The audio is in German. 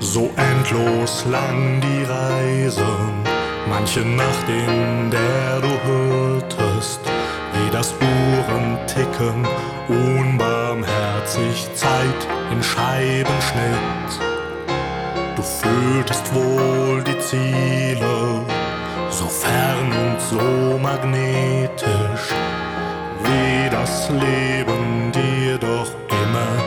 So endlos lang die Reise, manche Nacht, in der du hörtest, wie das Uhrenticken unbarmherzig Zeit in Scheiben schnitt. Du fühltest wohl die Ziele, so fern und so magnetisch, wie das Leben dir doch